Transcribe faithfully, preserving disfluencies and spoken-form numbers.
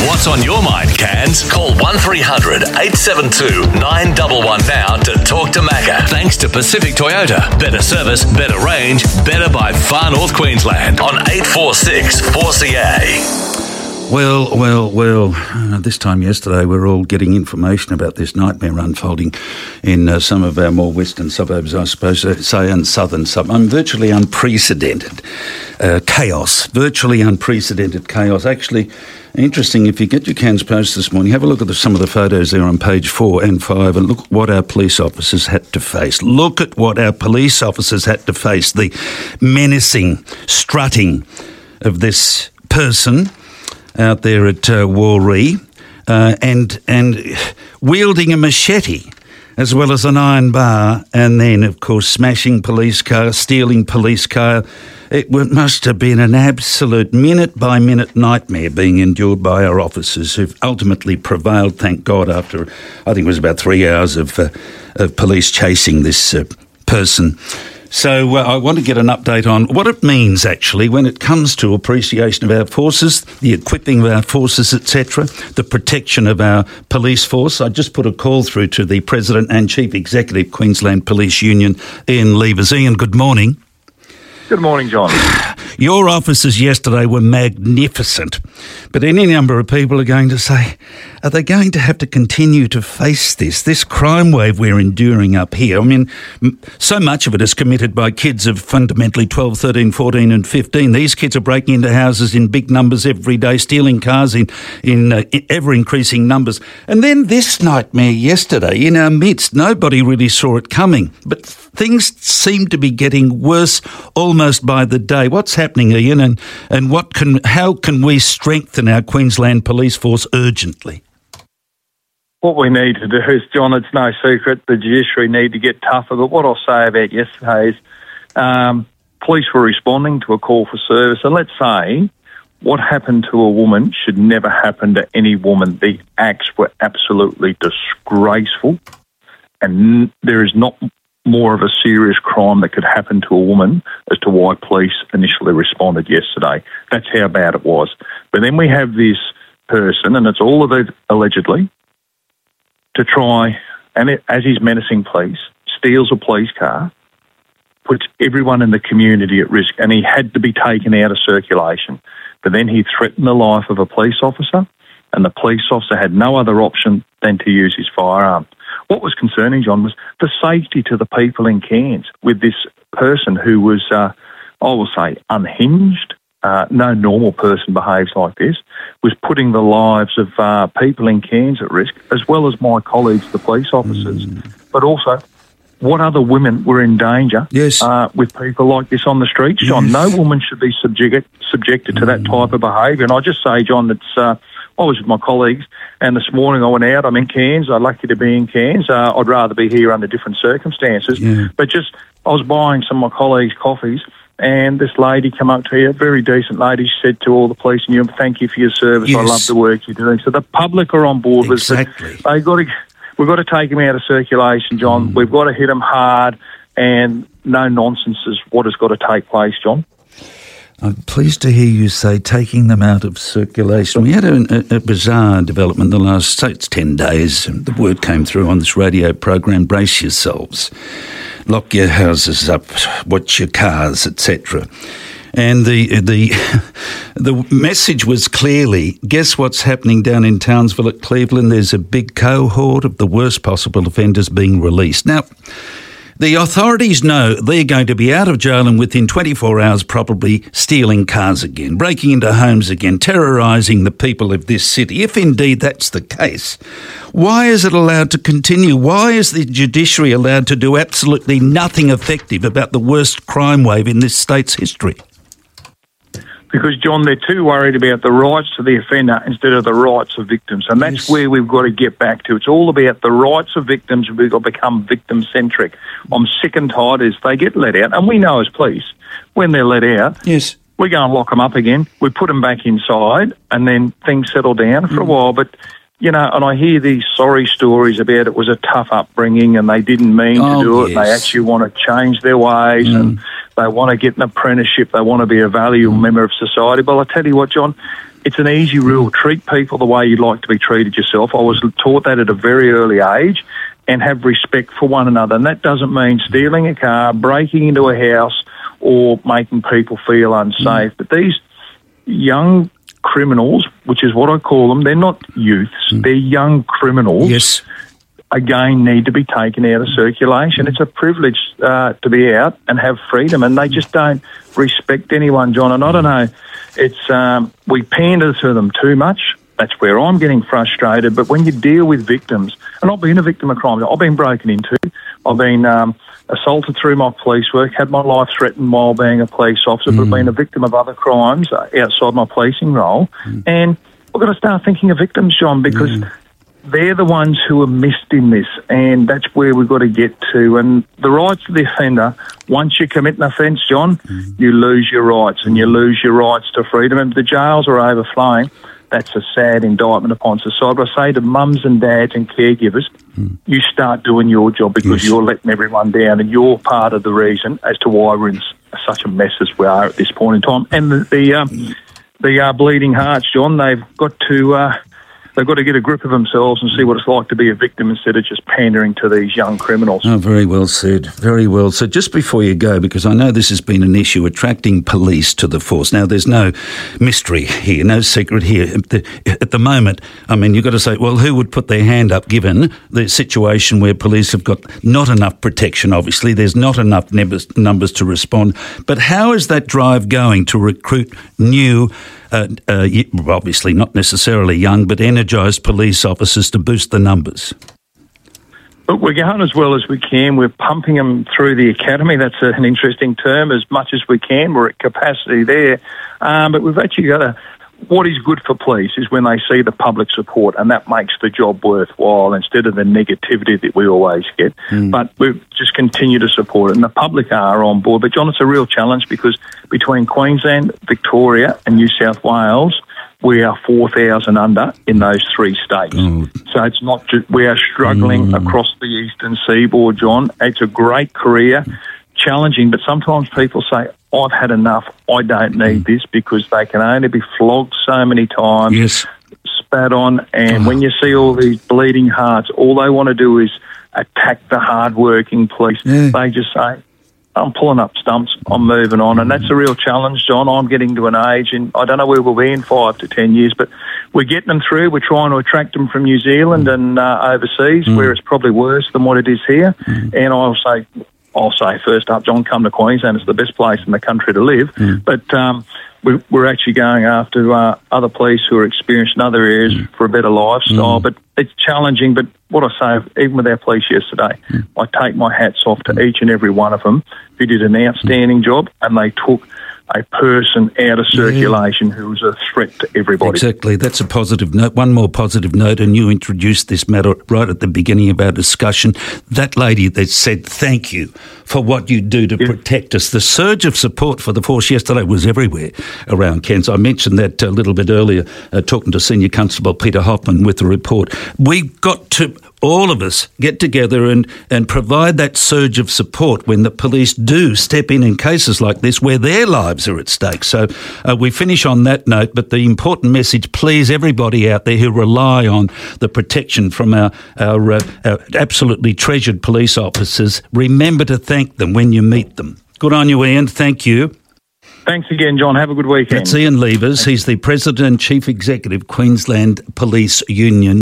What's on your mind, Cairns? Call one three hundred eight seven two nine one one now to talk to Macca. Thanks to Pacific Toyota. Better service, better range, better by Far North Queensland on eight four six four C A. Well, well, well, uh, this time yesterday we're all getting information about this nightmare unfolding in uh, some of our more western suburbs, I suppose, uh, say, and southern suburbs. Um, virtually unprecedented uh, chaos, virtually unprecedented chaos. Actually, interesting, if you get your Cairns Post this morning, have a look at the, some of the photos there on page four and five and look what our police officers had to face. Look at what our police officers had to face, the menacing strutting of this person out there at uh, Warree, uh, and and wielding a machete as well as an iron bar, and then, of course, smashing police cars, stealing police car. It w- must have been an absolute minute-by-minute nightmare being endured by our officers, who've ultimately prevailed, thank God, after, I think it was about three hours of, uh, of police chasing this uh, person. So uh, I want to get an update on what it means, actually, when it comes to appreciation of our forces, the equipping of our forces, et cetera, the protection of our police force. I just put a call through to the President and Chief Executive Queensland Police Union, Ian Levers. Ian, good morning. Good morning, John. Your officers yesterday were magnificent, but any number of people are going to say, are they going to have to continue to face this, this crime wave we're enduring up here? I mean, so much of it is committed by kids of fundamentally twelve, thirteen, fourteen and fifteen. These kids are breaking into houses in big numbers every day, stealing cars in, in uh, ever-increasing numbers. And then this nightmare yesterday in our midst, nobody really saw it coming, but things seem to be getting worse almost by the day. What's happening, Ian, and, and what can how can we strengthen our Queensland police force urgently? What we need to do is, John, it's no secret, the judiciary need to get tougher. But what I'll say about yesterday is um, police were responding to a call for service. And let's say what happened to a woman should never happen to any woman. The acts were absolutely disgraceful, and there is not more of a serious crime that could happen to a woman as to why police initially responded yesterday. That's how bad it was. But then we have this person, and it's all of it allegedly, to try, and it, as he's menacing police, steals a police car, puts everyone in the community at risk, and he had to be taken out of circulation. But then he threatened the life of a police officer, and the police officer had no other option than to use his firearm. What was concerning, John, was the safety to the people in Cairns with this person who was, uh, I will say, unhinged. Uh, no normal person behaves like this, was putting the lives of uh, people in Cairns at risk, as well as my colleagues, the police officers. Mm. But also, what other women were in danger yes. uh, with people like this on the streets, John? Yes. No woman should be subject, subjected to mm. that type of behaviour. And I just say, John, it's... Uh, I was with my colleagues, and this morning I went out. I'm in Cairns. I'm lucky to be in Cairns. Uh, I'd rather be here under different circumstances. Yeah. But just, I was buying some of my colleagues' coffees, and this lady came up to me, a very decent lady. She said to all the police and you, thank you for your service. Yes. I love the work you're doing. So the public are on board with exactly. this. They got to, we've got to take them out of circulation, John. Mm. We've got to hit them hard, and no nonsense is what has got to take place, John. I'm pleased to hear you say taking them out of circulation. We had a, a, a bizarre development the last, say it's ten days. The word came through on this radio program, brace yourselves, lock your houses up, watch your cars, et cetera. And the the the message was clearly, guess what's happening down in Townsville at Cleveland? There's a big cohort of the worst possible offenders being released. Now, the authorities know they're going to be out of jail and within twenty-four hours probably stealing cars again, breaking into homes again, terrorising the people of this city. If indeed that's the case, why is it allowed to continue? Why is the judiciary allowed to do absolutely nothing effective about the worst crime wave in this state's history? Because, John, they're too worried about the rights of the offender instead of the rights of victims. And that's yes. where we've got to get back to. It's all about the rights of victims. We've got to become victim-centric. I'm sick and tired as they get let out. And we know as police, when they're let out, yes. we go and lock them up again. We put them back inside and then things settle down for mm. a while. But, you know, and I hear these sorry stories about it was a tough upbringing and they didn't mean oh, to do it. Yes. They actually want to change their ways mm. and they want to get an apprenticeship. They want to be a valuable mm. member of society. But I tell you what, John, it's an easy rule. Treat people the way you'd like to be treated yourself. I was taught that at a very early age, and have respect for one another. And that doesn't mean stealing a car, breaking into a house, or making people feel unsafe. Mm. But these young criminals, which is what I call them, they're not youths, mm. they're young criminals. Yes. Again, need to be taken out of circulation. It's a privilege uh, to be out and have freedom, and they just don't respect anyone, John. And I don't know, it's um, we pander to them too much. That's where I'm getting frustrated. But when you deal with victims, and I've been a victim of crime, I've been broken into, I've been um, assaulted through my police work, had my life threatened while being a police officer, mm. but been a victim of other crimes outside my policing role. Mm. And we've got to start thinking of victims, John, because mm. they're the ones who are missed in this, and that's where we've got to get to. And the rights of the offender, once you commit an offence, John, mm. you lose your rights, and you lose your rights to freedom. And the jails are overflowing. That's a sad indictment upon society. But I say to mums and dads and caregivers, mm. you start doing your job, because yes. you're letting everyone down, and you're part of the reason as to why we're in such a mess as we are at this point in time. And the the, um, the uh, bleeding hearts, John, they've got to... Uh, They've got to get a grip of themselves and see what it's like to be a victim instead of just pandering to these young criminals. Oh, very well said. Very well said. Just before you go, because I know this has been an issue, attracting police to the force. Now, there's no mystery here, no secret here. At the, at the moment, I mean, you've got to say, well, who would put their hand up given the situation where police have got not enough protection, obviously. There's not enough numbers, numbers to respond. But how is that drive going to recruit new Uh, uh, obviously not necessarily young, but energised police officers to boost the numbers? But we're going as well as we can. We're pumping them through the academy. That's a, an interesting term. As much as we can, we're at capacity there. Um, but we've actually got to... What is good for police is when they see the public support, and that makes the job worthwhile instead of the negativity that we always get. Mm. But we just continue to support it, and the public are on board. But, John, it's a real challenge, because between Queensland, Victoria and New South Wales, we are four thousand under in those three states. Mm. So it's not just... We are struggling mm. across the eastern seaboard, John. It's a great career, challenging, but sometimes people say, I've had enough, I don't need this, because they can only be flogged so many times, yes. spat on, and oh. when you see all these bleeding hearts, all they want to do is attack the hard-working police. Yeah. They just say, I'm pulling up stumps, I'm moving on, and that's a real challenge, John. I'm getting to an age, and I don't know where we'll be in five to ten years, but we're getting them through. We're trying to attract them from New Zealand and uh, overseas, mm. where it's probably worse than what it is here, mm. and I'll say... I'll say first up, John, come to Queensland. It's the best place in the country to live. Mm. But um, we, we're actually going after uh, other police who are experienced in other areas mm. for a better lifestyle. Mm. But it's challenging. But what I say, even with our police yesterday, mm. I take my hats off to mm. each and every one of them who did an outstanding mm. job, and they took a person out of circulation yeah. who was a threat to everybody. Exactly. That's a positive note. One more positive note, and you introduced this matter right at the beginning of our discussion. That lady that said thank you for what you do to yeah. protect us. The surge of support for the force yesterday was everywhere around Cairns. I mentioned that a little bit earlier, uh, talking to Senior Constable Peter Hoffman with the report. We've got to... all of us get together and, and provide that surge of support when the police do step in in cases like this where their lives are at stake. So uh, we finish on that note, but the important message, please, everybody out there who rely on the protection from our, our, uh, our absolutely treasured police officers, remember to thank them when you meet them. Good on you, Ian. Thank you. Thanks again, John. Have a good weekend. That's Ian Levers. He's the President and Chief Executive, Queensland Police Union.